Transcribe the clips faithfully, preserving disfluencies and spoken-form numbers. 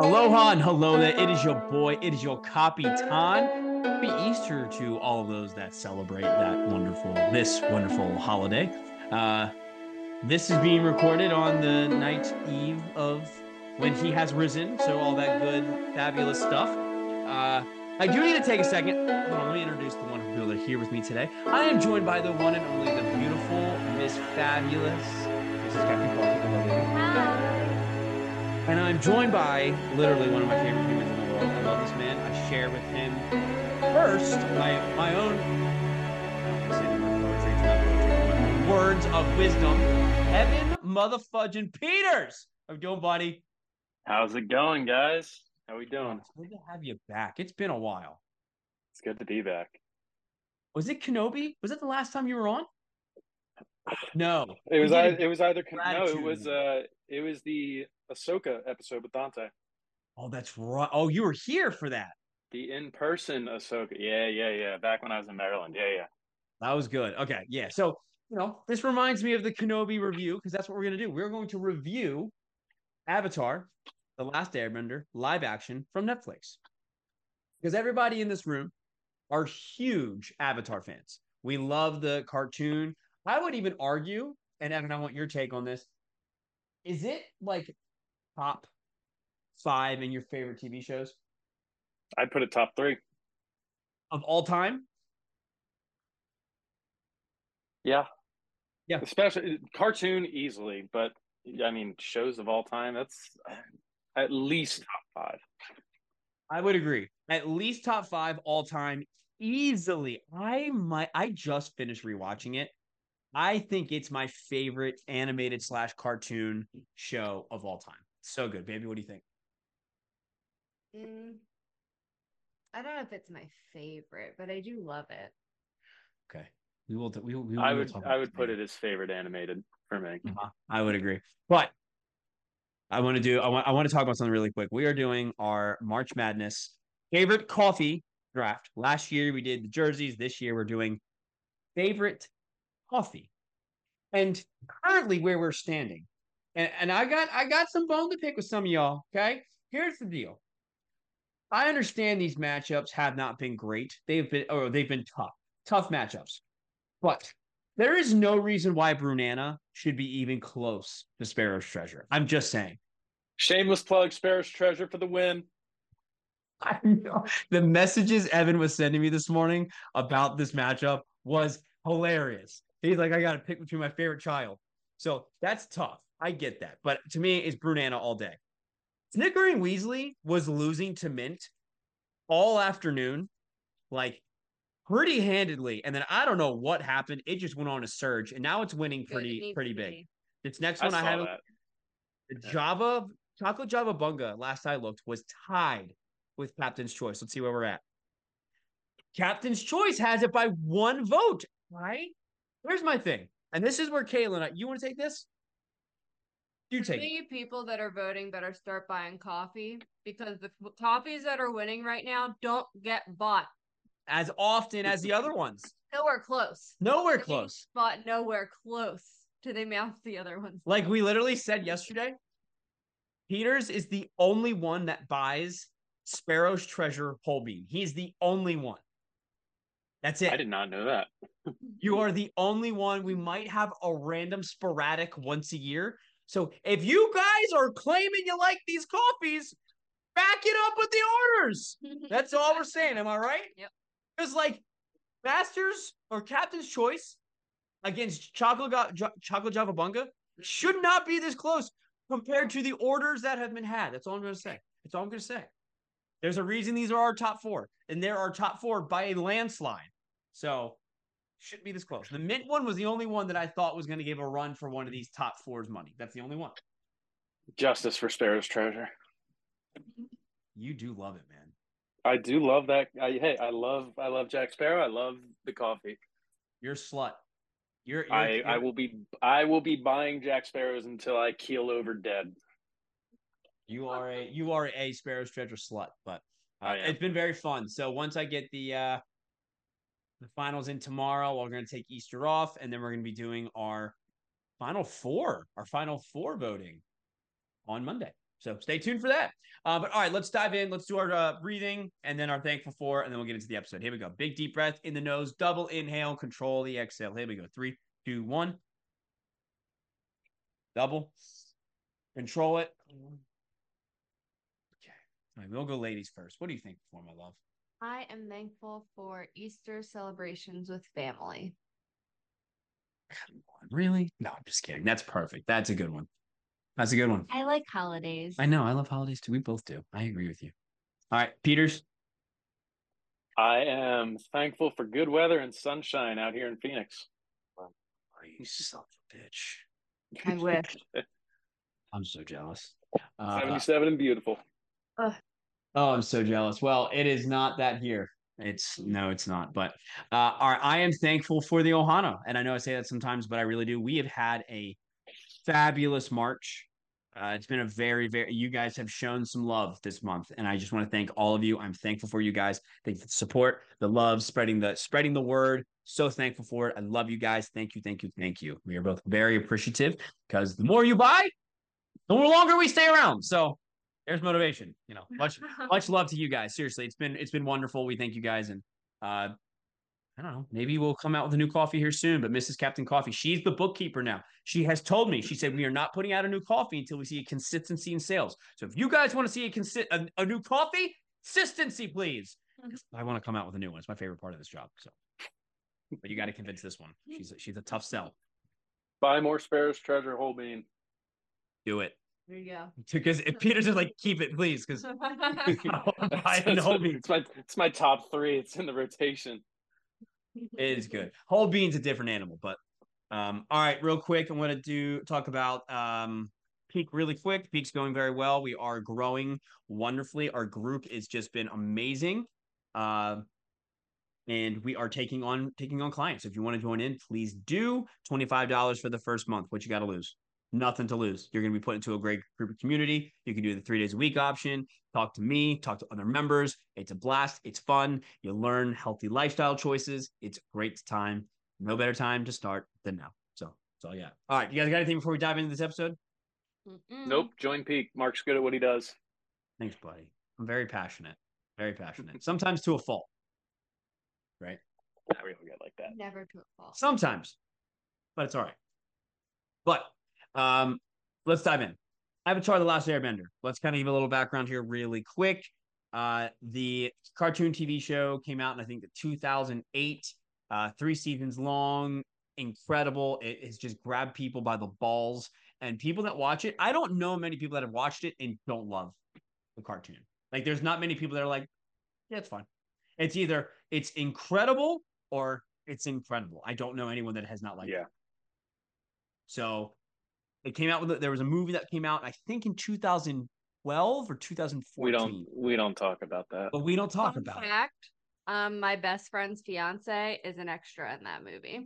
Aloha and hello there. It is your boy. It is your Capitan. Happy Easter to all of those that celebrate that wonderful, this wonderful holiday. Uh, this is being recorded on the night eve of when he has risen. So all that good, fabulous stuff. Uh, I do need to take a second. Hold on, let me introduce the wonderful people that are here with me today. I am joined by the one and only, the beautiful Miss Fabulous. This is Captain Clark. And I'm joined by literally one of my favorite humans in the world. I love this man. I share with him first my my own poetry, it's not poetry, but words of wisdom. Evan motherfudging Peters. How you doing, buddy? How's it going, guys? How we doing? Oh, it's good to have you back. It's been a while. It's good to be back. Was it Kenobi? Was it the last time you were on? No. It was I, it was either no, it was uh it was the Ahsoka episode with Dante. Oh, that's right. Oh, you were here for that. The in-person Ahsoka. Yeah, yeah, yeah. Back when I was in Maryland. Yeah, yeah. That was good. Okay, yeah. So, you know, this reminds me of the Kenobi review because that's what we're going to do. We're going to review Avatar, The Last Airbender, live action from Netflix. Because everybody in this room are huge Avatar fans. We love the cartoon. I would even argue, and Evan, I want your take on this. Is it like top five in your favorite T V shows I'd put it top three. of all time? Yeah. Yeah. Especially cartoon easily, but I mean shows of all time, that's at least top five. I would agree. At least top five all time easily. I might I just finished rewatching it. I think it's my favorite animated slash cartoon show of all time. So good, baby. What do you think? Mm, I don't know if it's my favorite, but I do love it. Okay, we will. We will. We will I we will would talk I about would this put later. it as favorite animated for me. Uh-huh. I would agree, but I want to do. I want. I want to talk about something really quick. We are doing our March Madness favorite coffee draft. Last year we did the jerseys. This year we're doing favorite coffee. And currently where we're standing, and, and I got I got some bone to pick with some of y'all. Okay, here's the deal. I understand these matchups have not been great. They've been or they've been tough, tough matchups. But there is no reason why Brunana should be even close to Sparrow's Treasure. I'm just saying. Shameless plug, Sparrow's Treasure for the win. I know. The messages Evan was sending me this morning about this matchup was hilarious. He's like, I got to pick between my favorite child. So that's tough. I get that. But to me, it's Brunana all day. Snickering Weasley was losing to Mint all afternoon, like pretty handedly. And then I don't know what happened. It just went on a surge. And now it's winning Good. It pretty, needs pretty to big. be. This next I one I saw have that. the Yeah. Java, Chocolate Java Bunga, last I looked, was tied with Captain's Choice. Let's see where we're at. Captain's Choice has it by one vote, right? Here's my thing. And this is where Kaylin, you want to take this? You take it. Many people that are voting better start buying coffee because the coffees that are winning right now don't get bought. As often as the other ones. Nowhere close. Nowhere They close. Bought nowhere close to the amount the other ones. Like we literally said yesterday, Peters is the only one that buys Sparrow's Treasure whole bean. He's the only one. That's it. I did not know that. You are the only one. We might have a random sporadic once a year. So if you guys are claiming you like these coffees, back it up with the orders. That's all we're saying. Am I right? Yep. Because like Masters or Captain's Choice against Chocolate, Chocolate Java Bunga should not be this close compared to the orders that have been had. That's all I'm going to say. That's all I'm going to say. There's a reason these are our top four, and they're our top four by a landslide. So shouldn't be this close. The Mint one was the only one that I thought was going to give a run for one of these top fours money. That's the only one. Justice for Sparrow's Treasure. You do love it, man. I do love that. I, hey, I love I love Jack Sparrow. I love the coffee. You're a slut. You're, you're, I you're I will be I will be buying Jack Sparrows until I keel over dead. You are a you are a Sparrow's Treasure slut, but uh, it's been very fun. So once I get the uh, the finals in tomorrow, we're going to take Easter off, and then we're going to be doing our final four, our final four voting on Monday. So stay tuned for that. Uh, but all right, let's dive in. Let's do our uh, breathing and then our thankful for, and then we'll get into the episode. Here we go. Big deep breath in the nose, double inhale, control the exhale. Here we go. Three, two, one. Double. Control it. Okay. All right, we'll go ladies first. What do you think for my love? I am thankful for Easter celebrations with family. Come on, really? No, I'm just kidding. That's perfect. That's a good one. That's a good one. I like holidays. I know. I love holidays too. We both do. I agree with you. All right, Peters. I am thankful for good weather and sunshine out here in Phoenix. Oh, you son of a bitch. I wish. I'm so jealous. Uh, seventy-seven and beautiful. Ugh. oh, I'm so jealous. Well, it is not that here. It's no, it's not. But uh, our, I am thankful for the Ohana, and I know I say that sometimes, but I really do. We have had a fabulous March. Uh, it's been a very, very. You guys have shown some love this month, and I just want to thank all of you. I'm thankful for you guys. Thank you for the support, the love, spreading the spreading the word. So thankful for it. I love you guys. Thank you, thank you, thank you. We are both very appreciative because the more you buy, the longer we stay around. So there's motivation. You know, much much love to you guys. Seriously, it's been it's been wonderful. We thank you guys, and uh, I don't know. Maybe we'll come out with a new coffee here soon. But Missus Captain Coffee, she's the bookkeeper now. She has told me. She said we are not putting out a new coffee until we see a consistency in sales. So if you guys want to see a consi- a, a new coffee, consistency, please. I want to come out with a new one. It's my favorite part of this job. So, but you got to convince this one. She's a, she's a tough sell. Buy more Sparrow's Treasure whole bean. Do it. There you go. Because if Peter's just like, keep it, please. Because it's, it's my it's my top three. It's in the rotation. It is good. Whole bean's a different animal, but um, all right, real quick, I'm going to do talk about um, Peak really quick. Peak's going very well. We are growing wonderfully. Our group has just been amazing, uh, and we are taking on taking on clients. If you want to join in, please do. twenty-five dollars for the first month. What you got to lose? Nothing to lose. You're going to be put into a great group of community. You can do the three days a week option. Talk to me, talk to other members. It's a blast. It's fun. You learn healthy lifestyle choices. It's a great time. No better time to start than now. So that's all I got. All right. You guys got anything before we dive into this episode? Mm-mm. Nope. Join Peak. Mark's good at what he does. Thanks, buddy. I'm very passionate. Very passionate. Sometimes to a fault. Right? I really get like that. Never to a fault. Sometimes. But it's all right. But Um, let's dive in. Avatar: The Last Airbender. Let's kind of give a little background here really quick. Uh, the cartoon T V show came out in, I think, two thousand eight, uh, three seasons long, incredible. It has just grabbed people by the balls. And people that watch it, I don't know many people that have watched it and don't love the cartoon. Like, there's not many people that are like, yeah, it's fine. It's either it's incredible or it's incredible. I don't know anyone that has not liked yeah. it. So it came out with there was a movie that came out, I think, in two thousand twelve or two thousand fourteen. We don't we don't talk about that. But we don't talk Fun about fact, it. Um, my best friend's fiance is an extra in that movie.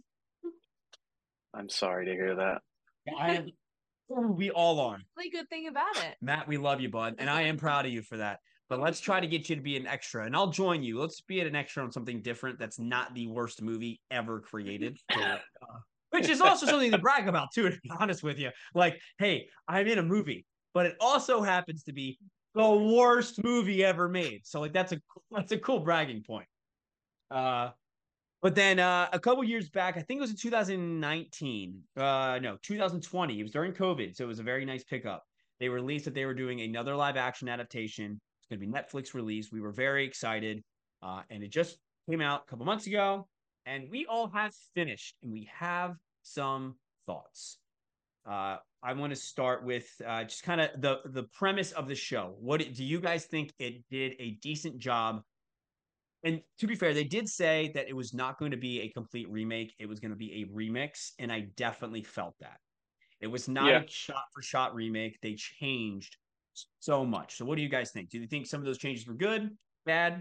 I'm sorry to hear that. I am, we all are. The good thing about it. Matt, we love you, bud. And I am proud of you for that. But let's try to get you to be an extra. And I'll join you. Let's be an extra on something different that's not the worst movie ever created. uh, which is also something to brag about, too, to be honest with you. Like, hey, I'm in a movie, but it also happens to be the worst movie ever made. So, like, that's a that's a cool bragging point. Uh, but then uh, a couple years back, I think it was in two thousand nineteen. Uh, no, two thousand twenty. It was during COVID, so it was a very nice pickup. They released that they were doing another live action adaptation. It's going to be Netflix release. We were very excited, uh, and it just came out a couple months ago. And we all have finished, and we have some thoughts. Uh, I want to start with uh, just kind of the the premise of the show. What do you guys think it did a decent job? And to be fair, they did say that it was not going to be a complete remake. It was going to be a remix, and I definitely felt that. It was not yeah. a shot-for-shot remake. They changed so much. So what do you guys think? Do you think some of those changes were good, bad?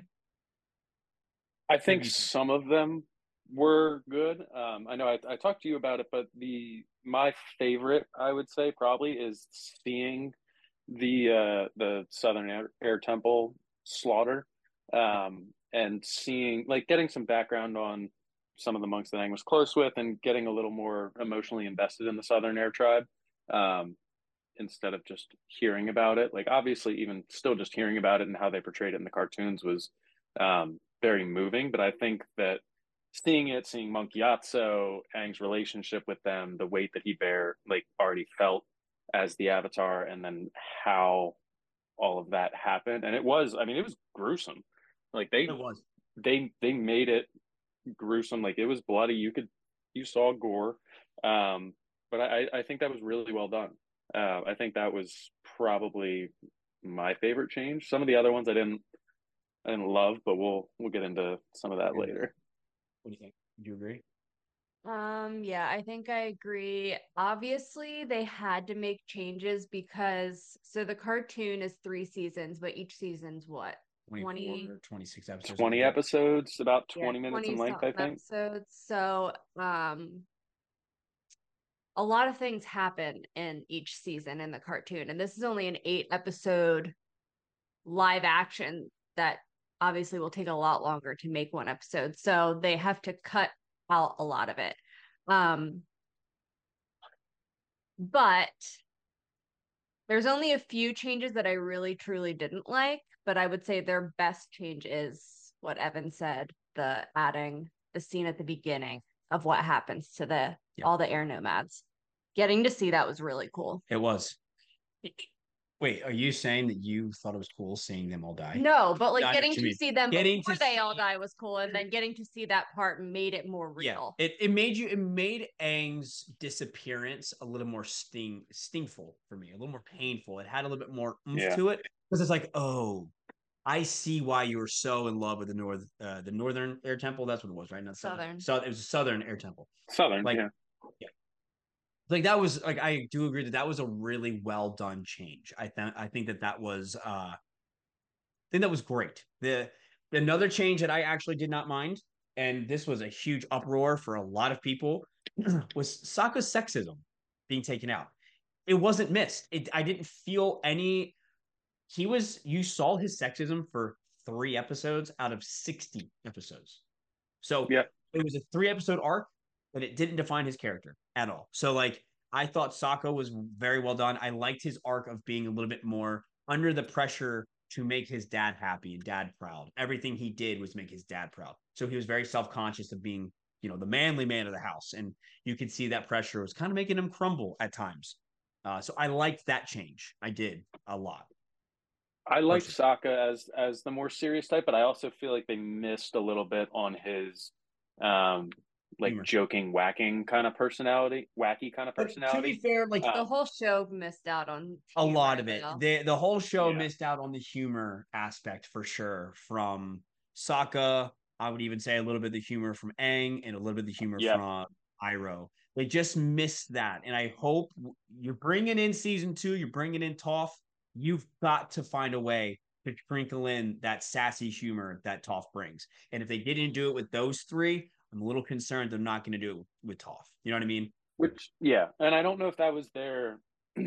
I think some of them were good. Um, I know I, I talked to you about it, but the my favorite, I would say, probably is seeing the uh, the Southern Air, Air Temple slaughter, um, and seeing like getting some background on some of the monks that Aang was close with, and getting a little more emotionally invested in the Southern Air Tribe. Um, instead of just hearing about it. Like obviously, even still, just hearing about it and how they portrayed it in the cartoons was um, very moving. But I think that seeing it, seeing Monkey Atso, Aang's relationship with them, the weight that he bear, like already felt as the Avatar, and then how all of that happened, and it was, I mean, it was gruesome. Like they, It was. they, they made it gruesome. Like it was bloody. You could, you saw gore. Um, but I, I think that was really well done. Uh, I think that was probably my favorite change. Some of the other ones I didn't, I didn't love, but we'll we'll get into some of that later. What do you think? Do you agree? Um, yeah, I think I agree. Obviously, they had to make changes because so the cartoon is three seasons, but each season's what? twenty, twenty-six episodes. twenty episodes, about yeah, twenty minutes in twenty length, I something think. episodes. So, um, a lot of things happen in each season in the cartoon, and this is only an eight episode live action that obviously will take a lot longer to make one episode. So they have to cut out a lot of it. Um, but there's only a few changes that I really truly didn't like, but I would say their best change is what Evan said, the adding the scene at the beginning of what happens to the Yeah. all the air nomads. Getting to see that was really cool. It was. Wait, are you saying that you thought it was cool seeing them all die? No, but like I know getting what you to mean. see them Getting before to they all see- die was cool, and then getting to see that part made it more Yeah, real. it, it made you it made Aang's disappearance a little more sting stingful for me, a little more painful. It had a little bit more oomph Yeah. to it because it's like, oh, I see why you were so in love with the north uh, the northern air temple. That's what it was, right? Not southern. Southern. So it was a southern air temple. Southern, Like, yeah. yeah. Like that was like I do agree that that was a really well done change. I think I think that that was uh I think that was great. The another change that I actually did not mind, and this was a huge uproar for a lot of people, was Sokka's sexism being taken out. It wasn't missed. It I didn't feel any. He was you saw his sexism for three episodes out of sixty episodes. So Yeah. it was a three episode arc, but it didn't define his character at all. So like I thought Sokka was very well done. I liked his arc of being a little bit more under the pressure to make his dad happy and dad proud. Everything he did was make his dad proud. So he was very self-conscious of being, you know, the manly man of the house. And you could see that pressure was kind of making him crumble at times. Uh, so I liked that change. I did a lot. I liked Personally. Sokka as as the more serious type, but I also feel like they missed a little bit on his um like Humor. joking, whacking kind of personality, wacky kind of But to be personality. fair, like The Um, whole show missed out on a humor, lot of it. though. The the whole show Yeah. missed out on the humor aspect for sure. From Sokka, I would even say a little bit of the humor from Aang and a little bit of the humor Yeah. from Iroh. They just missed that, and I hope you're bringing in season two. You're bringing in Toph. You've got to find a way to sprinkle in that sassy humor that Toph brings. And if they didn't do it with those three, I'm a little concerned they're not going to do it with Toph. You know what I mean? which yeah, and I don't know if that was their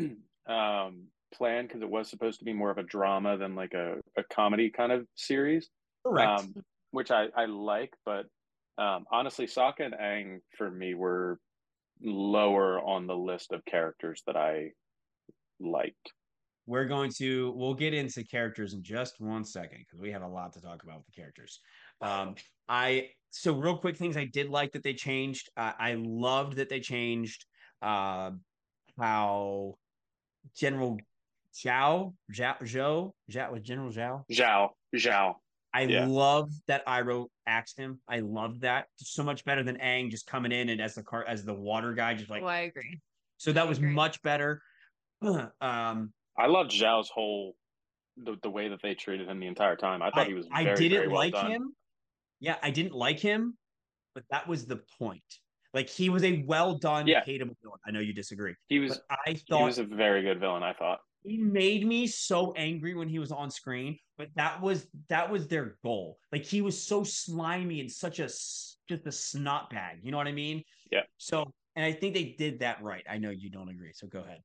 um plan because it was supposed to be more of a drama than like a, a comedy kind of series. Correct. Um, which I, I like, but um honestly, Sokka and Aang for me were lower on the list of characters that I liked. We're going to we'll get into characters in just one second because we have a lot to talk about with the characters. Um, I so real quick things I did like that they changed. Uh, I loved that they changed uh, how General Zhao Zhao Zhou Zhao was General Zhao. Zhao, Zhao. I Yeah. love that Iroh asked him. I loved that so much better than Aang just coming in and as the car as the water guy, just like Oh, I agree. so that I was agree. much better. um, I loved Zhao's whole the, the way that they treated him the entire time. I thought I he was I very, didn't very well like done. him. Yeah, I didn't like him, but that was the point. Like he was a well done, Yeah. hateable villain. I know you disagree, He was but I he thought was a very good villain, I thought. he made me so angry when he was on screen. But that was that was their goal. Like he was so slimy and such a s- just a snot bag. You know what I mean? Yeah. So, and I think they did that right. I know you don't agree, so go ahead.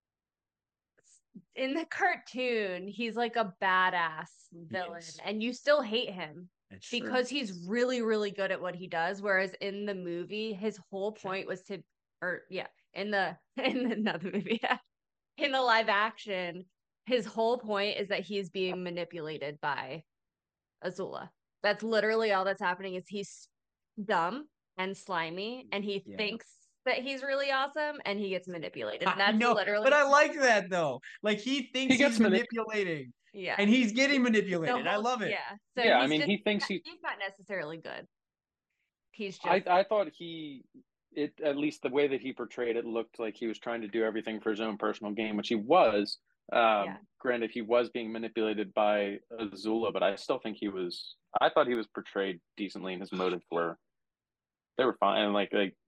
In the cartoon, he's like a badass villain, Yes. and you still hate him That's true. because he's really, really good at what he does. Whereas in the movie, his whole point was to, or yeah, in the in another movie, yeah, in the live action, his whole point is that he's being manipulated by Azula. That's literally all that's happening is he's dumb and slimy and he yeah. thinks that he's really awesome and he gets manipulated. And that's I know, literally but I like that though. Like he thinks he he's manipulating. Yeah. And he's getting manipulated. Whole, I love it. Yeah. So yeah, I mean just, he thinks he, he's not necessarily good. He's just I, I thought he it at least the way that he portrayed it looked like he was trying to do everything for his own personal gain, which he was. Um, yeah. Granted, he was being manipulated by Azula, but I still think he was. I thought he was portrayed decently, and his motives were they were fine. And like like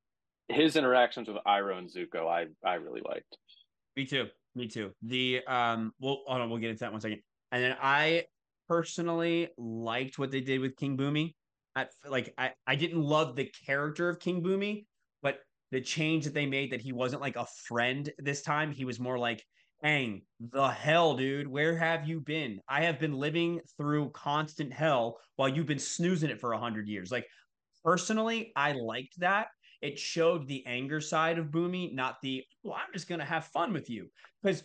his interactions with Iroh and Zuko, I I really liked. Me too. Me too. The um, we'll hold on, we'll get into that one second. And then I personally liked what they did with King Bumi. I like I I didn't love the character of King Bumi, but the change that they made that he wasn't like a friend this time. He was more like, Aang, the hell, dude, where have you been? I have been living through constant hell while you've been snoozing it for a hundred years. Like, personally, I liked that. It showed the anger side of Bumi, not the, well, I'm just going to have fun with you. Because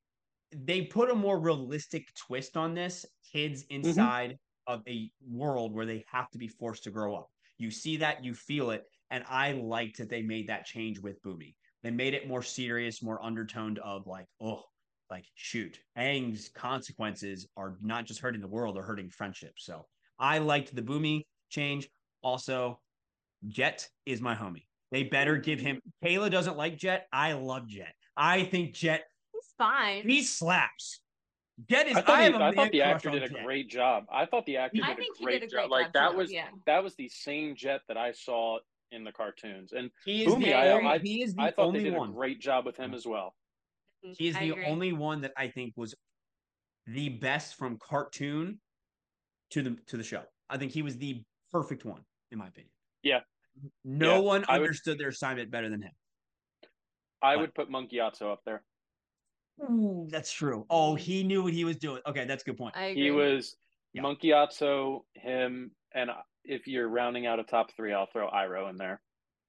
they put a more realistic twist on this. Kids inside mm-hmm. of a world where they have to be forced to grow up. You see that, you feel it. And I liked that they made that change with Bumi. They made it more serious, more undertoned of like, oh, like, shoot, Aang's consequences are not just hurting the world, they're hurting friendships. So I liked the Bumi change. Also, Jet is my homie. They better give him. Kayla doesn't like Jet. I love Jet. I think Jet. He's fine. He slaps. Jet is. I thought, I, he, I thought the actor did a Jet. great job. I thought the actor I did, a think great he did a job. great Like job that too, was yeah. that was the same Jet that I saw in the cartoons. And he is Bumi, the I, only, I, he is the I thought only they did one. a great job with him as well. He is I the agree. only one that I think was the best from cartoon to the to the show. I think he was the perfect one, in my opinion. Yeah. No yeah, one I understood would, their assignment better than him. I but, would put Monkey Atso up there. Ooh, that's true. Oh, he knew what he was doing. Okay, that's a good point. I agree. He was yeah. Monkey Atso, him, and if you're rounding out a top three, I'll throw Iroh in there.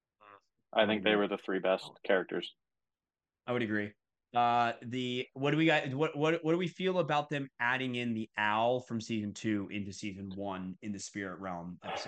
I think they were the three best characters. I would agree. Uh, the what do we got? What what what do we feel about them adding in the owl from season two into season one in the spirit realm episode?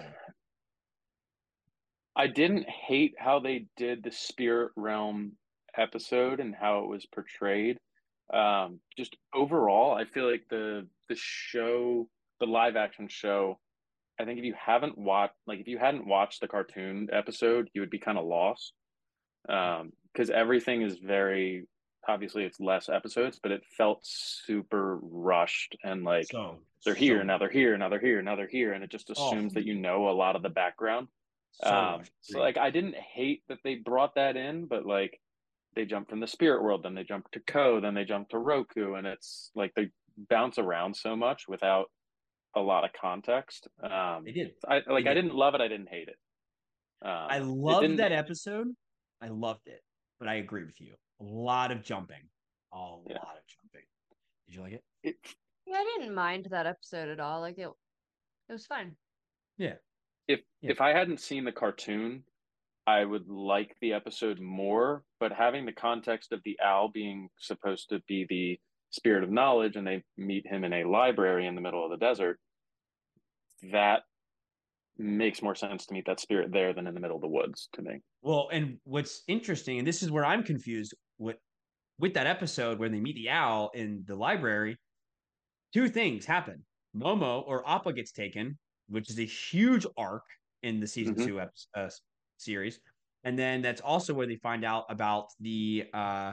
I didn't hate how they did the spirit realm episode and how it was portrayed. Um, just overall, I feel like the the show, the live action show, I think if you haven't watched, like if you hadn't watched the cartoon episode, you would be kind of lost. Um, because everything is very obviously it's less episodes, but it felt super rushed and like so, they're so here, now they're here, now they're here, now they're here, and it just assumes oh. that you know a lot of the background. So, um, so like I didn't hate that they brought that in, but like they jumped from the spirit world, then they jumped to Ko, then they jumped to Roku, and it's like they bounce around so much without a lot of context. Um, they did. I like they I did. didn't love it. I didn't hate it. Um, I loved that episode. I loved it, but I agree with you. A lot of jumping, a yeah. lot of jumping. Did you like it? it? Yeah, I didn't mind that episode at all. Like it, it was fun. Yeah. If yeah. if I hadn't seen the cartoon, I would like the episode more. But having the context of the owl being supposed to be the spirit of knowledge, and they meet him in a library in the middle of the desert, that makes more sense to meet that spirit there than in the middle of the woods to me. Well, and what's interesting, and this is where I'm confused with with that episode where they meet the owl in the library, two things happen. Momo or Appa gets taken, which is a huge arc in the season mm-hmm. two episode, uh, series. And then that's also where they find out about the uh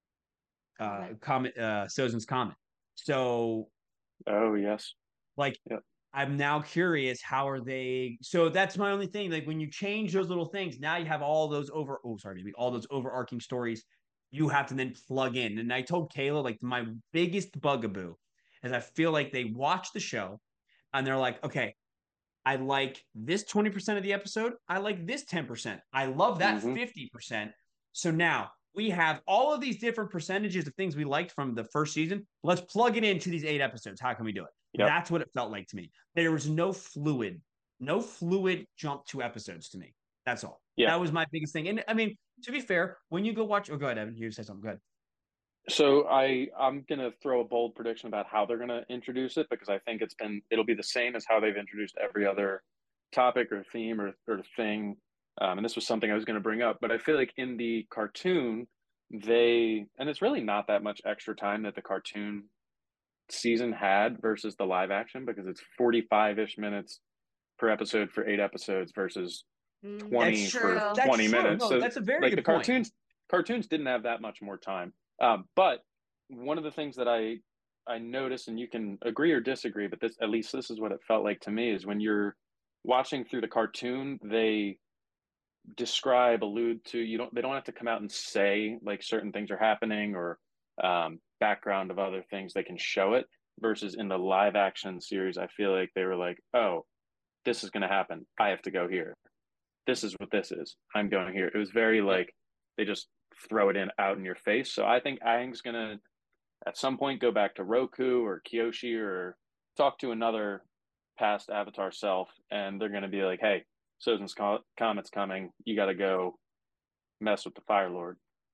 uh comet uh Sozin's Comet. So oh yes. Like yep. I'm now curious, how are they? So that's my only thing. Like when you change those little things, now you have all those over. Oh, sorry, all those overarching stories. You have to then plug in. And I told Kayla, like my biggest bugaboo is I feel like they watch the show and they're like, okay, I like this twenty percent of the episode. I like this ten percent. I love that mm-hmm. fifty percent. So now we have all of these different percentages of things we liked from the first season. Let's plug it into these eight episodes. How can we do it? Yep. That's what it felt like to me. There was no fluid, no fluid jump to episodes to me. That's all. Yeah. That was my biggest thing. And I mean, to be fair, when you go watch, oh, go ahead, Evan. You say something. Go ahead. So I I'm gonna throw a bold prediction about how they're gonna introduce it because I think it's been it'll be the same as how they've introduced every other topic or theme or or thing. Um, and this was something I was gonna bring up, but I feel like in the cartoon they and it's really not that much extra time that the cartoon season had versus the live action because it's forty-five-ish minutes per episode for eight episodes versus Mm, That's twenty true. for true. That's twenty true. minutes. No, So that's a very like the good point. cartoons cartoons didn't have that much more time. Um, but one of the things that I I noticed, and you can agree or disagree, but this at least this is what it felt like to me, is when you're watching through the cartoon, they describe, allude to, you don't they don't have to come out and say like certain things are happening or um, background of other things. They can show it versus in the live action series, I feel like they were like, oh, this is going to happen. I have to go here. This is what this is. I'm going here. It was very Yep. like they just throw it in out in your face. So I think Aang's going to at some point go back to Roku or Kyoshi or talk to another past Avatar self, and they're going to be like, "Hey, Sozin's Comet's coming. You got to go mess with the Fire Lord."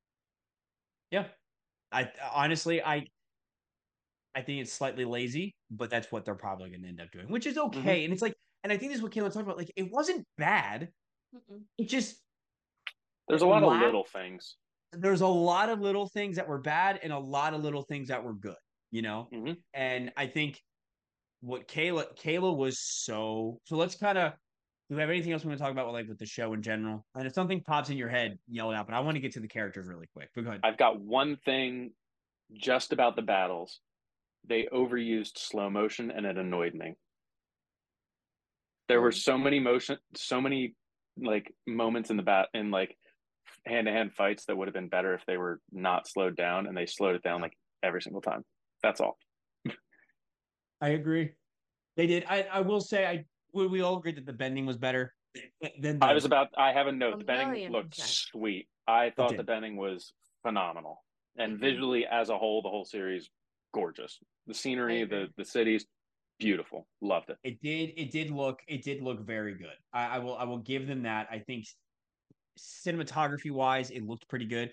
Yeah. I honestly, I I think it's slightly lazy, but that's what they're probably going to end up doing, which is Mm-hmm. okay. And it's like, and I think this is what Kayla talked about. Like, it wasn't bad. Mm-mm. It just There's it a lot of lacked. little things. There's a lot of little things that were bad and a lot of little things that were good, you know? Mm-hmm. And I think what Kayla Kayla was so so let's kind of do we have anything else we want to talk about with like with the show in general? And if something pops in your head, yell it out. But I want to get to the characters really quick. But go ahead. I've got one thing just about the battles. They overused slow motion, and it annoyed me. There were Oh, so many motion, so many like moments in the bat in like hand to hand fights that would have been better if they were not slowed down, and they slowed it down Yeah, like every single time. That's all. I agree. They did. I, I will say I we, we all agreed that the bending was better than I the was about. I have a a note. The bending million looked percent. sweet. I it thought the did. bending was phenomenal, and Mm-hmm. visually as a whole, the whole series gorgeous. The I scenery, the agree. the cities, beautiful. Loved it. It did. It did look. It did look very good. I, I will. I will give them that. I think cinematography wise, it looked pretty good.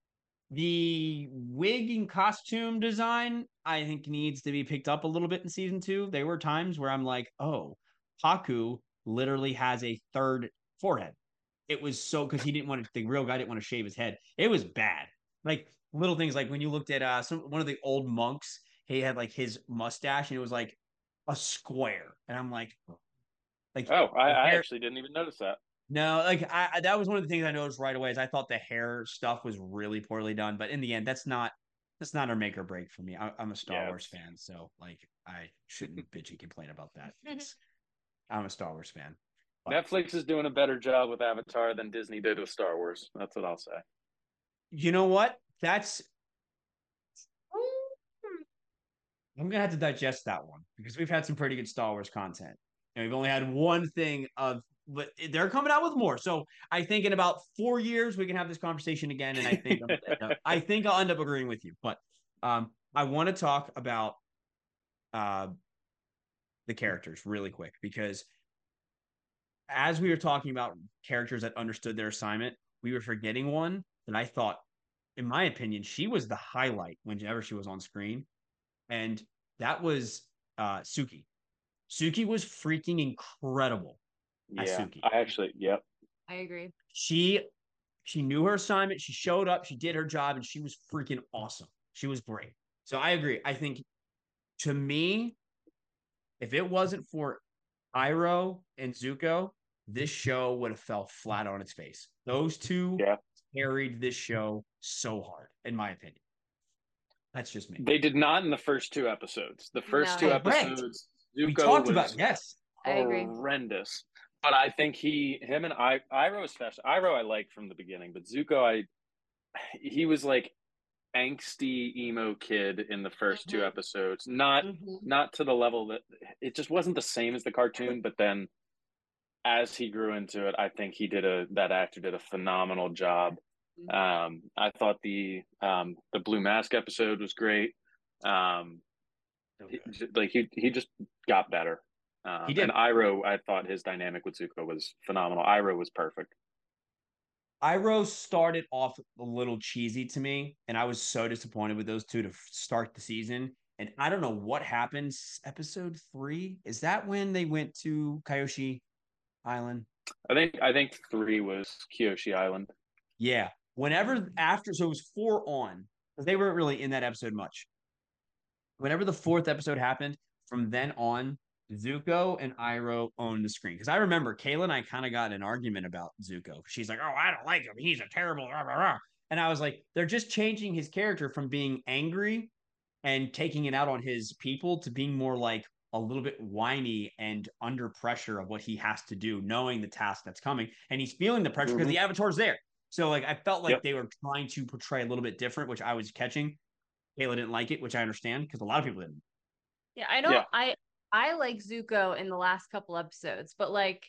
The wig and costume design, I think, needs to be picked up a little bit in season two. There were times where I'm like, oh, Haku literally has a third forehead. It was so because he didn't want to, the real guy didn't want to shave his head. It was bad. Like little things like when you looked at uh some one of the old monks, he had like his mustache and it was like a square. And I'm like, like Oh, I, the I hair, actually didn't even notice that. no, like I, I that was one of the things I noticed right away is I thought the hair stuff was really poorly done, but in the end, that's not that's not a make or break for me. I, I'm a Star Yeah, Wars it's fan, so like I shouldn't bitch and complain about that. It's, I'm a Star Wars fan, but Netflix is doing a better job with Avatar than Disney did with Star Wars. That's what I'll say. you know what? That's I'm gonna have to digest that one because we've had some pretty good Star Wars content, and we've only had one thing of, but they're coming out with more. So I think in about four years we can have this conversation again, and I think I'm, I think I'll end up agreeing with you. But um, I want to talk about uh, the characters really quick because as we were talking about characters that understood their assignment, we were forgetting one that I thought, in my opinion, she was the highlight whenever she was on screen, and that was uh, Suki. Suki was freaking incredible as Yeah, Suki. I actually, yep. I agree. She she knew her assignment. She showed up. She did her job, and she was freaking awesome. She was great. So I agree. I think to me, if it wasn't for Iroh and Zuko, this show would have fell flat on its face. Those two Yeah. carried this show so hard, in my opinion. That's just me. They did not in the first two episodes. The first two No, Correct. episodes, We Zuko talked about was yes. I agree. horrendous. But I think he, him, and I, Iroh especially. Iroh I liked from the beginning, but Zuko, I, he was like angsty emo kid in the first two Mm-hmm. episodes. Not, Mm-hmm. not to the level that it just wasn't the same as the cartoon. But then, as he grew into it, I think he did a that actor did a phenomenal job. Um, I thought the um, the Blue Mask episode was great. Um, he, like he he just got better. He Um, and did. Iroh, I thought his dynamic with Zuko was phenomenal. Iroh was perfect. Iroh started off a little cheesy to me, and I was so disappointed with those two to start the season. And I don't know what happens. Episode three, is that when they went to Kyoshi Island? I think I think three was Kyoshi Island. Yeah. Whenever after, so it was four on because they weren't really in that episode much. Whenever the fourth episode happened, from then on, Zuko and Iroh owned the screen. Because I remember Kayla and I kind of got in an argument about Zuko. She's like, "Oh, I don't like him. He's a terrible." Rah, rah, rah. And I was like, "They're just changing his character from being angry and taking it out on his people to being more like a little bit whiny and under pressure of what he has to do, knowing the task that's coming. And he's feeling the pressure because Mhm. the Avatar's there. So like I felt like Yep. they were trying to portray a little bit different, which I was catching. Kayla didn't like it, which I understand because a lot of people didn't. Yeah, I don't Yeah. I I like Zuko in the last couple episodes, but like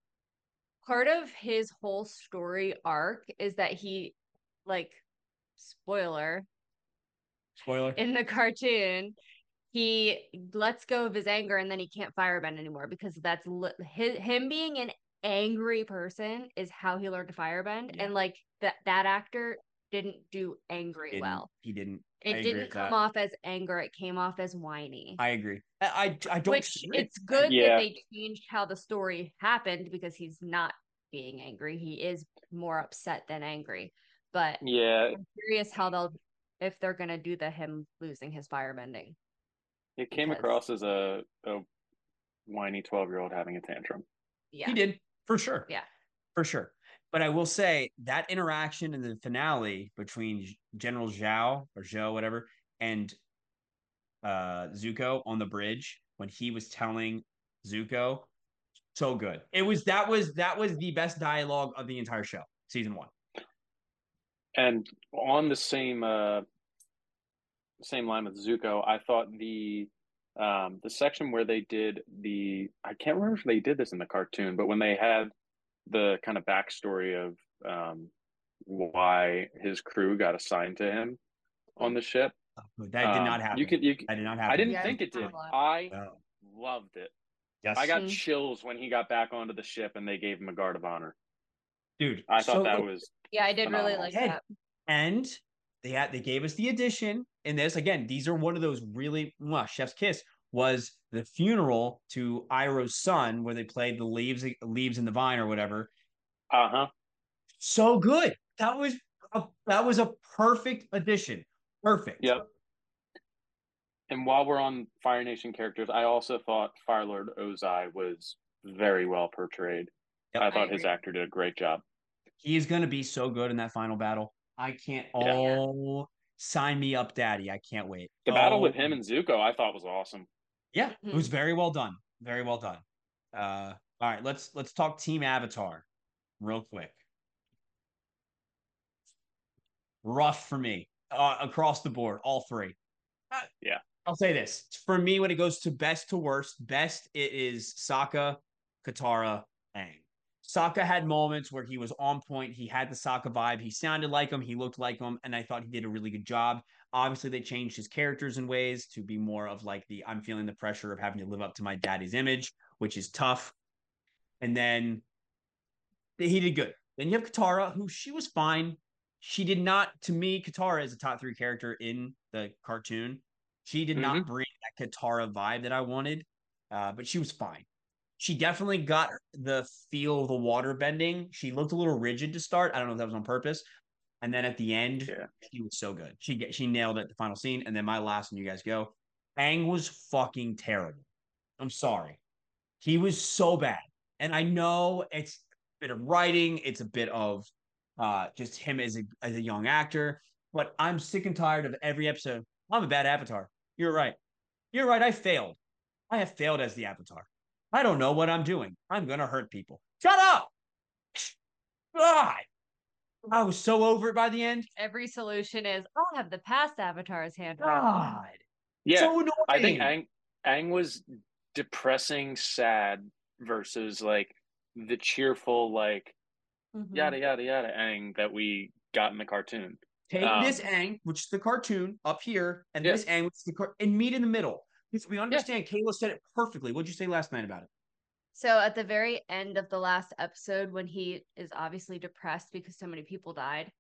part of his whole story arc is that he like spoiler Spoiler. in the cartoon, he lets go of his anger and then he can't firebend anymore because that's li- his, him being an angry person is how he learned to firebend. Yeah. And like that that actor didn't do angry Didn't, well. He didn't. It I didn't come that. off as anger. It came off as whiny. I agree. I I, I don't. Which it's good Yeah. that they changed how the story happened because he's not being angry. He is more upset than angry. But Yeah, I'm curious how they'll if they're gonna do the him losing his firebending. it came Because- across as a, a whiny twelve year old having a tantrum. Yeah. He did for sure. Yeah. For sure. But I will say that interaction in the finale between General Zhao or Zhou, whatever, and uh, Zuko on the bridge when he was telling Zuko, so good. It was that was that was the best dialogue of the entire show, season one. And on the same uh, same line with Zuko, I thought the um, the section where they did the I can't remember if they did this in the cartoon, but when they had the kind of backstory of um, why his crew got assigned to him on the ship. That did um, not happen. You could, you could, that did not happen. I didn't Yeah, think it it's not did. a lot. I Oh. loved it. Yes. I got Mhm. chills when he got back onto the ship and they gave him a guard of honor. Dude, I thought so that good. was Yeah, I did really phenomenal. like And- that. And they had they gave us the addition in this. Again, these are one of those really mwah, chef's kiss was the funeral to Iroh's son where they played the leaves leaves in the vine or whatever. Uh huh. So good. That was a, that was a perfect addition. Perfect. Yep. And while we're on Fire Nation characters, I also thought Firelord Ozai was very well portrayed. Yep. I thought I his agree. actor did a great job. He is going to be so good in that final battle. I can't. Yeah. Oh, sign me up, Daddy. I can't wait. The battle Oh, with him and Zuko, I thought was awesome. Yeah, it was Mhm. very well done. Very well done. Uh, all right, let's let's talk Team Avatar real quick. Rough for me uh, across the board, all three. Uh, Yeah. I'll say this for me when it goes to best to worst. Best it is Sokka, Katara, Aang. Sokka had moments where he was on point. He had the Sokka vibe. He sounded like him. He looked like him, and I thought he did a really good job. Obviously, they changed his characters in ways to be more of like the I'm feeling the pressure of having to live up to my daddy's image, which is tough. And then he did good. Then you have Katara, who she was fine. She did not, to me, Katara is a top three character in the cartoon. She did not bring that Katara vibe that I wanted, uh, but she was fine. She definitely got the feel of the water bending. She looked a little rigid to start. I don't know if that was on purpose. And then at the end, Yeah. she was so good. She she nailed it, the final scene. And then my last one, you guys go. Aang was fucking terrible. I'm sorry. He was so bad. And I know it's a bit of writing, it's a bit of uh, just him as a, as a young actor, but I'm sick and tired of every episode. I'm a bad Avatar. You're right. You're right. I failed. I have failed as the Avatar. I don't know what I'm doing. I'm going to hurt people. Shut up. God. I was so over it by the end. Every solution is I'll have the past avatars handle. it." God. Yeah. So annoying. I think Aang, Aang was depressing, sad versus like the cheerful, like Mhm. yada yada yada Aang that we got in the cartoon. Take Um, this Aang, which is the cartoon up here, and Yeah. this Aang, which is the car- and meet in the middle. Because we understand Kayla said it perfectly. What'd you say last night about it? So at the very end of the last episode, when he is obviously depressed because so many people died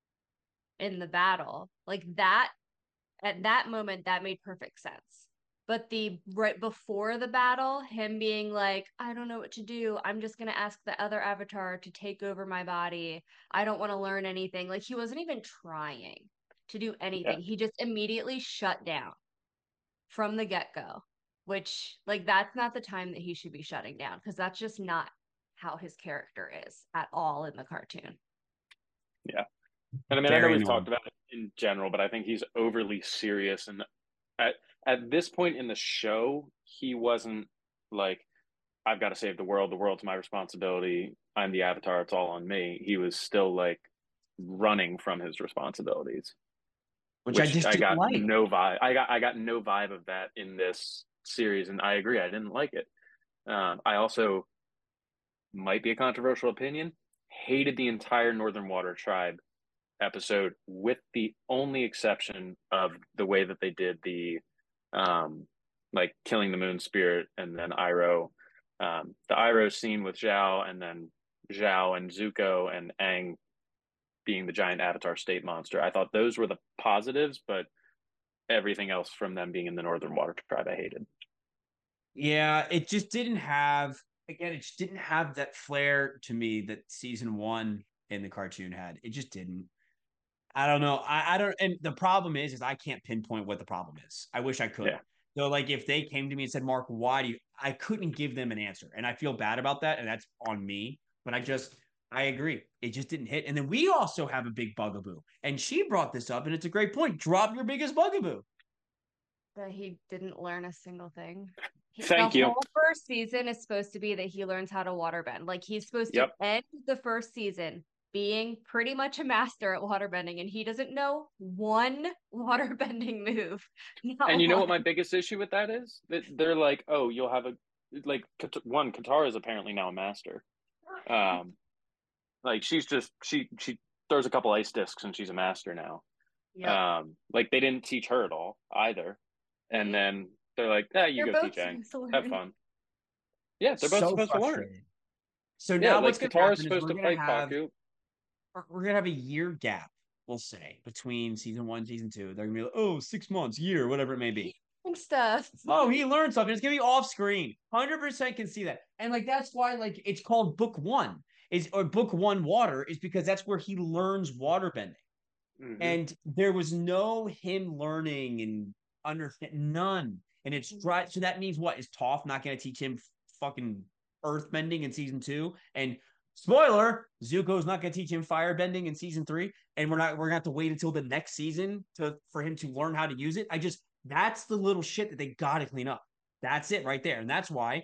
in the battle, like that, at that moment, that made perfect sense. But the right before the battle, him being like, I don't know what to do. I'm just going to ask the other avatar to take over my body. I don't want to learn anything. Like, he wasn't even trying to do anything. Yeah. He just immediately shut down from the get-go, which, like, that's not the time that he should be shutting down, because that's just not how his character is at all in the cartoon. Yeah. And I mean, Very I know we've talked about it in general, but I think he's overly serious. And at, at this point in the show, he wasn't like, I've got to save the world. The world's my responsibility. I'm the avatar. It's all on me. He was still like running from his responsibilities. Which, which I just I got like. no vibe. I got I got no vibe of that in this series, and I agree. I didn't like it. Um, I also might be a controversial opinion. Hated the entire Northern Water Tribe episode, with the only exception of the way that they did the, um, like killing the moon spirit, and then Iroh, um, the Iroh scene with Zhao, and then Zhao and Zuko and Aang being the giant avatar state monster. I thought those were the positives, but everything else from them being in the Northern Water Tribe, I hated. Yeah, it just didn't have, again, it just didn't have that flair to me that season one in the cartoon had. It just didn't. I don't know. I, I don't, and the problem is, is I can't pinpoint what the problem is. I wish I could. Yeah. So, like, if they came to me and said, Mark, why do you, I couldn't give them an answer. And I feel bad about that. And that's on me. But I just, I agree. It just didn't hit. And then we also have a big bugaboo. And she brought this up, and it's a great point. Drop your biggest bugaboo. That he didn't learn a single thing. He, Thank the you. The whole first season is supposed to be that he learns how to waterbend. Like, he's supposed yep. to end the first season being pretty much a master at waterbending, and he doesn't know one waterbending move. Not and you one. know what my biggest issue with that is? That they're like, oh, you'll have a, like, one, Katara is apparently now a master. Um, like, she's just, she, she throws a couple ice discs and she's a master now. Yep. Um, like, they didn't teach her at all either. And then they're like, yeah, you they're go teach Aang. Have fun. Yeah, they're both so supposed to learn. So now yeah, what's like Katara's supposed to fight Pakku. We're gonna have a year gap, we'll say, between season one, season two. They're gonna be like, oh, six months, year, whatever it may be. And stuff. Oh, he learned something. It's gonna be off screen. one hundred percent can see that. And like that's why like it's called book one is or book one water is because that's where he learns waterbending. Mm-hmm. And there was no him learning and understand none. And it's dry. So that means what? Is Toph not gonna teach him fucking earthbending in season two? And spoiler, Zuko's not going to teach him firebending in season three, and we're not. We're going to have to wait until the next season to for him to learn how to use it. I just that's the little shit that they got to clean up. That's it right there, and that's why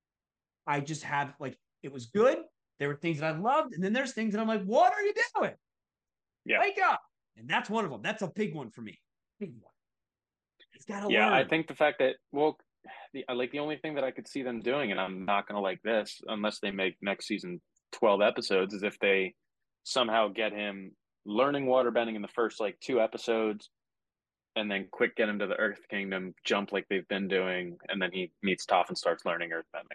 I just have like it was good. There were things that I loved, and then there's things that I'm like, what are you doing? Yeah, wake up, and that's one of them. That's a big one for me. Big one. He's got to yeah, learn. I think the fact that well. The, like the only thing that I could see them doing, and I'm not going to like this unless they make next season twelve episodes, is if they somehow get him learning waterbending in the first like two episodes and then quick get him to the Earth Kingdom, jump like they've been doing, and then he meets Toph and starts learning earthbending.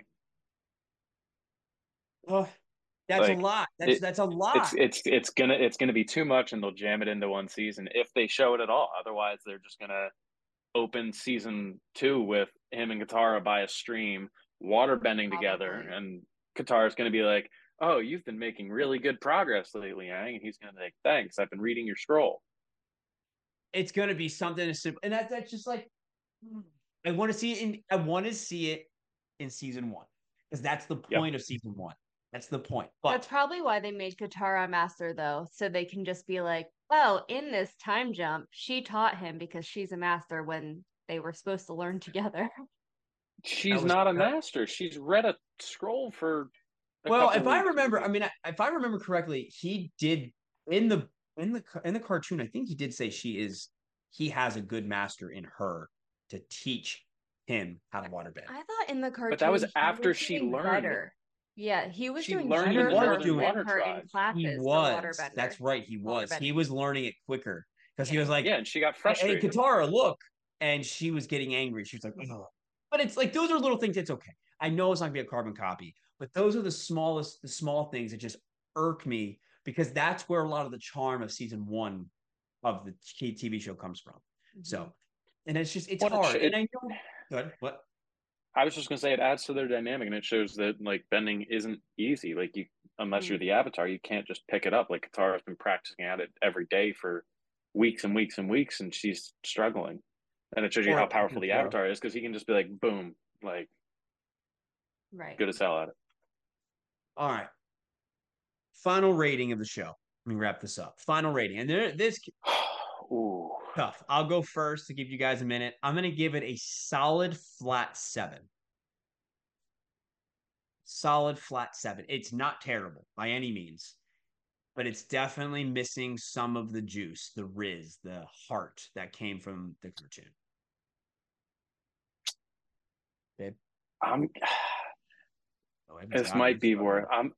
Oh, that's like, a lot. That's it, that's a lot. It's it's it's gonna it's gonna be too much, and they'll jam it into one season if they show it at all. Otherwise, they're just gonna open season two with him and Katara by a stream waterbending together, and Katara's going to be like, oh, you've been making really good progress lately, Aang. And he's going to be like, thanks, I've been reading your scroll. It's going to be something as simple, and that, that's just like I want to see it in I want to see it in season one, because that's the point yep. of season one. That's the point. But that's probably why they made Katara master, though, so they can just be like, oh, in this time jump, she taught him because she's a master when they were supposed to learn together. She's not a master. She's read a scroll for a well, if I remember, I mean, if I remember correctly, he did in the in the in the cartoon. I think he did say she is. He has a good master in her to teach him how to waterbend. I thought in the cartoon, but that was after was she learned. Better. Yeah, he was she doing learned better was doing water her tribe. in classes. He was. That's right. He was. He was learning it quicker because yeah. he was like, yeah, and she got frustrated. Hey, Katara, look, and she was getting angry. She was like, oh. But it's like those are little things. It's okay. I know it's not gonna be a carbon copy, but those are the smallest, the small things that just irk me because that's where a lot of the charm of season one of the T V show comes from. Mm-hmm. So, and it's just it's what hard. It, and I know. Good. What? I was just gonna say it adds to their dynamic, and it shows that like bending isn't easy. Like you, unless mm-hmm. you're the Avatar, you can't just pick it up. Like Katara's been practicing at it every day for weeks and weeks and weeks, and she's struggling. And it shows you or, how powerful the Avatar is because he can just be like, boom, like, right, good as hell at it. All right. Final rating of the show. Let me wrap this up. Final rating, and there, this Ooh. tough. I'll go first to give you guys a minute. I'm going to give it a solid flat seven. Solid flat seven. It's not terrible by any means, but it's definitely missing some of the juice, the riz, the heart that came from the cartoon. Babe? I'm. Oh, this might be where I'm.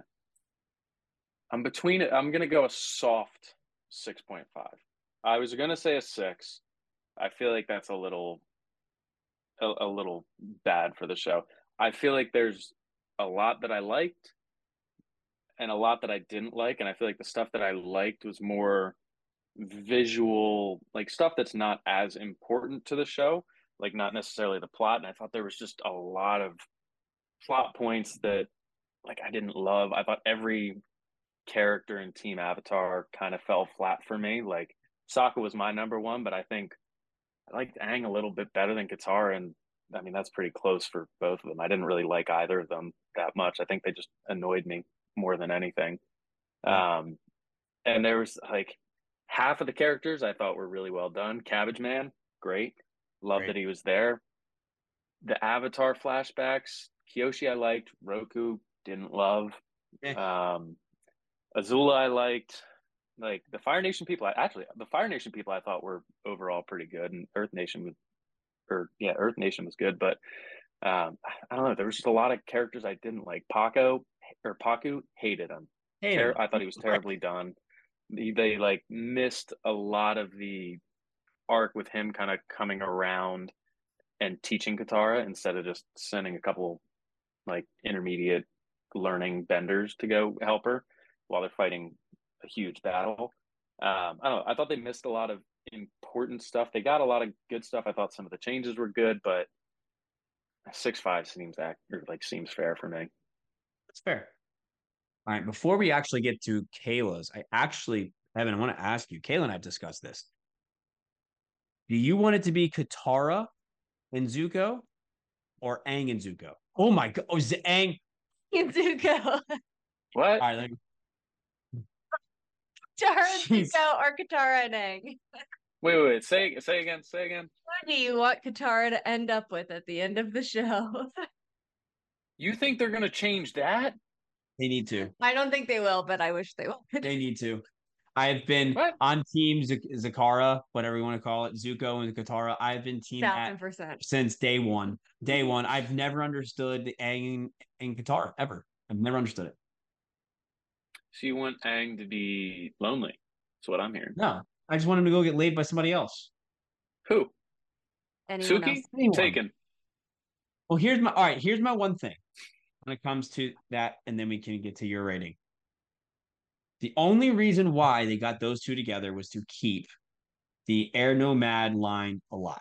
I'm between it. I'm gonna go a soft six point five. I was gonna say a six. I feel like that's a little, a, a little bad for the show. I feel like there's a lot that I liked, and a lot that I didn't like, and I feel like the stuff that I liked was more visual, like stuff that's not as important to the show, like not necessarily the plot. And I thought there was just a lot of plot points that, like, I didn't love. I thought every character in Team Avatar kind of fell flat for me. Like Sokka was my number one, but I think I liked Aang a little bit better than Katara, and I mean that's pretty close for both of them. I didn't really like either of them that much. I think they just annoyed me more than anything. Yeah. Um, and there was like half of the characters I thought were really well done. Cabbage Man, great, love great. that he was there. The Avatar flashbacks, Kyoshi I liked, Roku didn't love. Yeah. Um, Azula I liked. Like the Fire Nation people, I actually the Fire Nation people I thought were overall pretty good, and Earth Nation was, or yeah, Earth Nation was good, but um, I don't know. There was just a lot of characters I didn't like. Paco or Paku hated him. Hated Ter- him. I thought he was terribly done. They, they like missed a lot of the arc with him kind of coming around and teaching Katara instead of just sending a couple like intermediate learning benders to go help her while they're fighting a huge battle. Um, I don't know. I thought they missed a lot of important stuff. They got a lot of good stuff. I thought some of the changes were good, but six five seems act or like seems fair for me. That's fair. All right. Before we actually get to Kayla's, I actually, Evan, I want to ask you. Kayla and I've discussed this. Do you want it to be Katara and Zuko, or Aang and Zuko? Oh my god! Oh, is it Aang and Zuko? What? All right. Like, Katara and Zuko or Katara and Aang? Wait, wait, wait. Say, say again. Say again. What do you want Katara to end up with at the end of the show? You think they're gonna change that? They need to. I don't think they will, but I wish they would. They need to. I've been what? on team Z- Zakara, whatever you want to call it, Zuko and Katara. I've been team at, since day one. Day one. I've never understood the Aang and Katara ever. I've never understood it. So you want Aang to be lonely? That's what I'm hearing. No, I just want him to go get laid by somebody else. Who? Anyone Suki? Else? Anyone. Taken. Well, here's my all right. Here's my one thing when it comes to that, and then we can get to your rating. The only reason why they got those two together was to keep the Air Nomad line alive.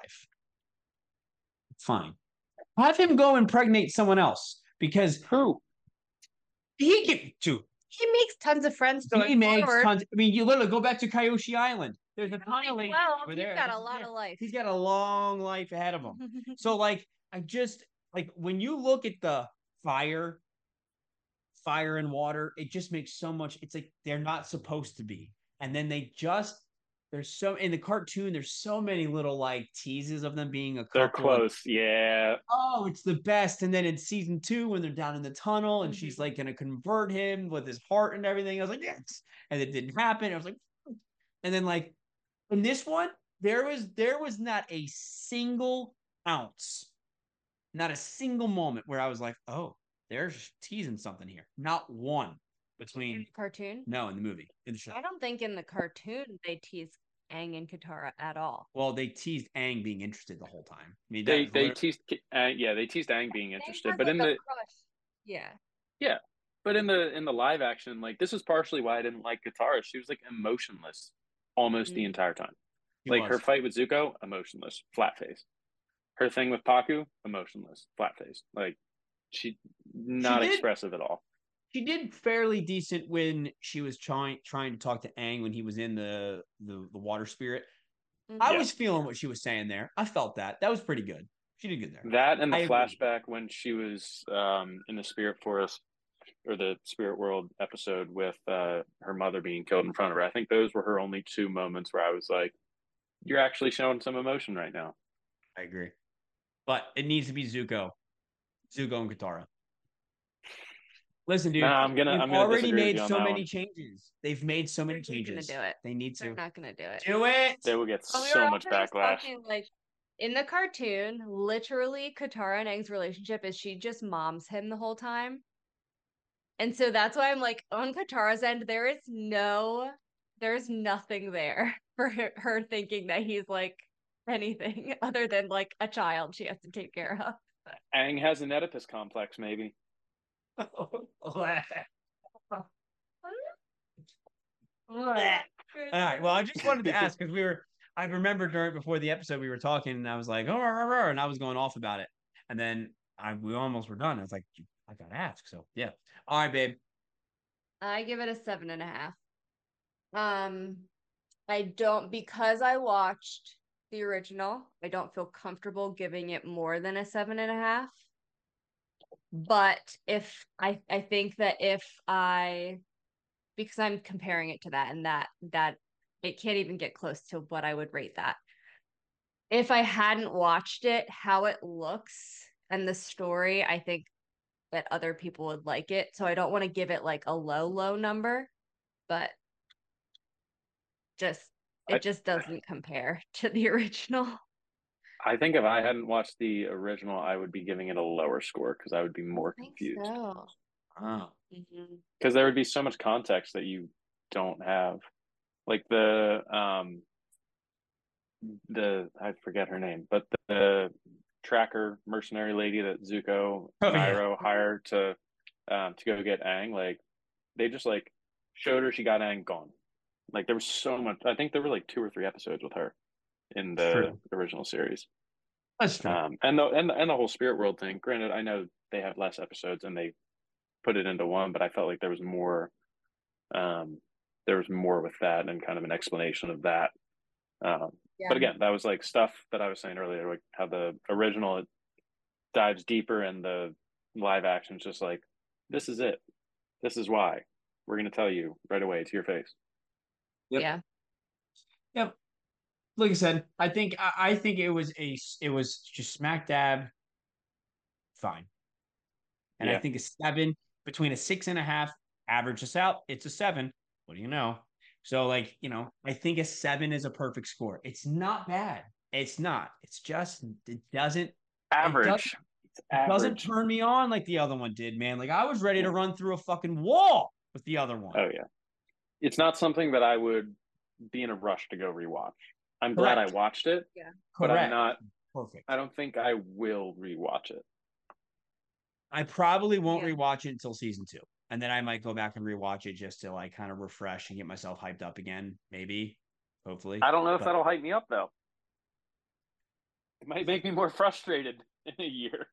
Fine. Have him go impregnate someone else, because who? He can to he makes tons of friends going he makes forward. tons. I mean, you literally go back to Kyoshi Island. There's a ton of ladies well, over he's there. got a lot of life. He's got a long life ahead of him. So, like, I just like when you look at the fire, fire and water, it just makes so much. It's like they're not supposed to be, and then they just there's so in the cartoon. There's so many little like teases of them being a couple. They're close, and, yeah. Oh, it's the best. And then in season two, when they're down in the tunnel, and mm-hmm. she's like gonna convert him with his heart and everything, I was like, yes. And it didn't happen. I was like, and then like in this one, there was there was not a single ounce, not a single moment where I was like, oh, they're teasing something here. Not one between in the cartoon. No, in the movie. In the show. I don't think in the cartoon they tease Aang and Katara at all. Well, they teased Aang being interested the whole time. I mean, They that they teased uh, yeah they teased Aang being interested, but like in the crush. Yeah. yeah, but in the in the live action, like this is partially why I didn't like Katara. She was like emotionless almost mm. the entire time. She like was. Her fight with Zuko, emotionless, flat face. Her thing with Paku, emotionless, flat face. Like she not she did, expressive at all. She did fairly decent when she was trying trying to talk to Aang when he was in the the, the water spirit. Mm-hmm. I yeah. was feeling what she was saying there. I felt that. That was pretty good. She did good there. That and the I flashback agree. When she was um, in the spirit forest or the spirit world episode with uh, her mother being killed in front of her. I think those were her only two moments where I was like, you're actually showing some emotion right now. I agree. But it needs to be Zuko. Zuko and Katara. Listen, dude. Nah, I'm gonna. You've I'm gonna already made so many one. changes. They've made so many They're changes. Gonna do it. They need to. They're not gonna do it. Do it. They will get well, we so much backlash. Talking, like in the cartoon, literally, Katara and Aang's relationship is she just moms him the whole time, and so that's why I'm like, on Katara's end, there is no, there's nothing there for her, her thinking that he's like anything other than like a child she has to take care of. Aang has an Oedipus complex, maybe. All right. Well, I just wanted to ask because we were. I remember during before the episode we were talking, and I was like, "Oh," and I was going off about it, and then I we almost were done. I was like, "I got to ask." So yeah. All right, babe. I give it a seven and a half. Um, I don't because I watched the original. I don't feel comfortable giving it more than a seven and a half. But if I, I think that if I, because I'm comparing it to that and that, that it can't even get close to what I would rate that. If I hadn't watched it, how it looks and the story, I think that other people would like it. So I don't want to give it like a low, low number, but just, it I, just doesn't compare to the original. I think if I hadn't watched the original, I would be giving it a lower score because I would be more confused. So. Oh. Because there would be so much context that you don't have. Like the um the I forget her name, but the, the tracker mercenary lady that Zuko oh, Nairo yeah. hired to um to go get Aang, like they just like showed her she got Aang gone. Like there was so much. I think there were like two or three episodes with her in the true. original series. That's true. Um, and the and the, and the whole spirit world thing. Granted, I know they have less episodes and they put it into one, but I felt like there was more. Um, there was more with that and kind of an explanation of that. Um, yeah. But again, that was like stuff that I was saying earlier, like how the original it dives deeper and the live action is just like, this is it. This is why we're going to tell you right away to your face. Yep. Yeah. Yep. Like I said, I think I, I think it was a it was just smack dab fine. And yeah. I think a seven between a six and a half, average this out, it's a seven. What do you know? So like, you know, I think a seven is a perfect score. It's not bad. It's not. It's just it doesn't average. It doesn't, it doesn't turn me on like the other one did, man. Like I was ready to run through a fucking wall with the other one. Oh yeah. It's not something that I would be in a rush to go rewatch. I'm Correct. glad I watched it. Yeah. But Correct. I'm not perfect. I don't think I will rewatch it. I probably won't yeah. rewatch it until season two. And then I might go back and rewatch it just to like kind of refresh and get myself hyped up again. Maybe. Hopefully. I don't know if but... that'll hype me up though. It might make me more frustrated in a year.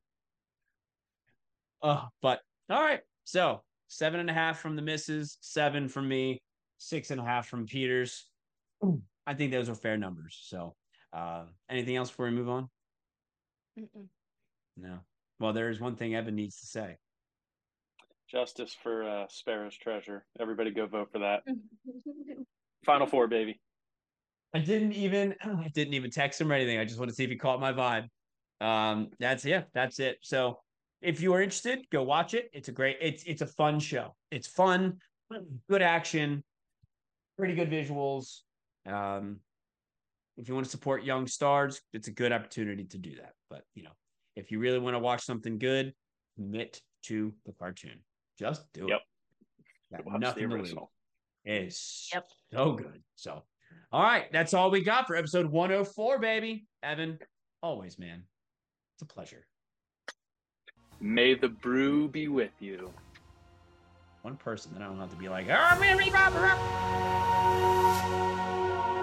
Oh, but all right. So seven and a half from the missus, seven from me, six and a half from Peters. I think those are fair numbers. So uh anything else before we move on? Mm-mm. No. Well, there's one thing Evan needs to say. Justice for uh, Sparrow's treasure. Everybody go vote for that. Final four, baby. I didn't even I didn't even text him or anything. I just want to see if he caught my vibe. Um, that's yeah, that's it. So if you are interested, go watch it. It's a great, it's it's a fun show. It's fun, good action, pretty good visuals. Um, if you want to support young stars, it's a good opportunity to do that. But you know, if you really want to watch something good, commit to the cartoon. Just do yep. it. Got nothing the to lose. original. It's yep. so good. So, All right, that's all we got for episode one oh four, baby. Evan, always, man. It's a pleasure. May the brew be with you. One person, then I don't have to be like, oh, man,